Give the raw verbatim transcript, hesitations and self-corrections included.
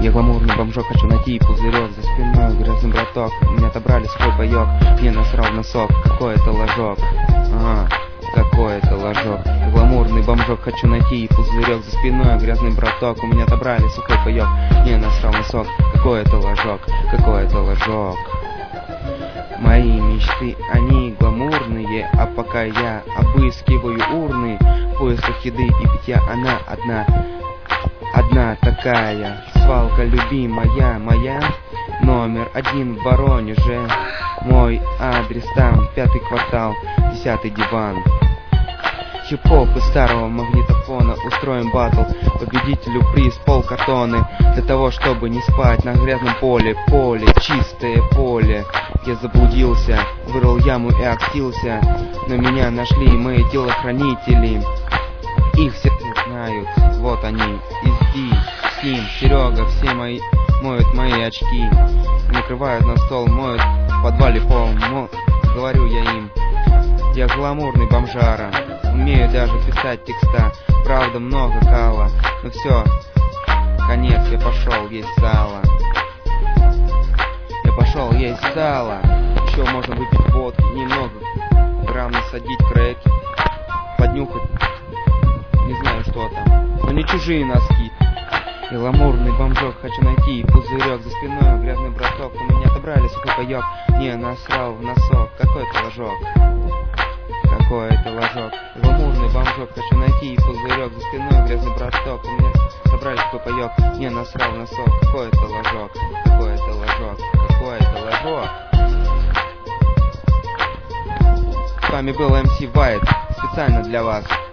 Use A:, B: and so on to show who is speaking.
A: Я гламурный бомжок, хочу найти пузырек за спиной, грязный браток. Меня отобрали свой боек, мне насрал в носок. Какой это ложок, ага, какой это ложок. Я гламурный бомжок, хочу найти пузырек за спиной, грязный браток. У меня отобрали сухой паёк, мне насрал в носок. Какой это ложок, какой это ложок. Мои мечты, они гламурные, а пока я обыскиваю урны в поисках еды и питья, она одна, одна такая. Свалка любимая моя, номер один в Воронеже. Мой адрес там, пятый квартал, десятый диван. Хип-хоп из старого магнитофона, устроим батл, победителю приз полкартоны. Для того, чтобы не спать на грязном поле, поле, чистое поле. Я заблудился, вырыл яму и окстился, но меня нашли мои телохранители. Их все знают, вот они, Изди, Сим, Серега, все мои моют мои очки. Накрывают на стол, моют в подвале пол, мо... говорю я им. Я гламурный бомжара, умею даже писать текста. Правда, много кала, но все, конец, я пошел есть сало. Я пошел есть сало. Еще можно выпить водки, немного грамм насадить крэк, поднюхать, не знаю что там, но не чужие носки. Я гламурный бомжок, хочу найти пузырек за спиной, грязный браток. У меня отобрали сухой паёк, не насрал в носок. Какой это ложок, какой это ложок. Я гламурный бомжок, хочу найти пузырек за спиной, грязный браток. У меня отобрали сухой паёк, не насрал в носок. Какой это ложок, какой это ложок, какой это ложок. С вами был эм си White, специально для вас.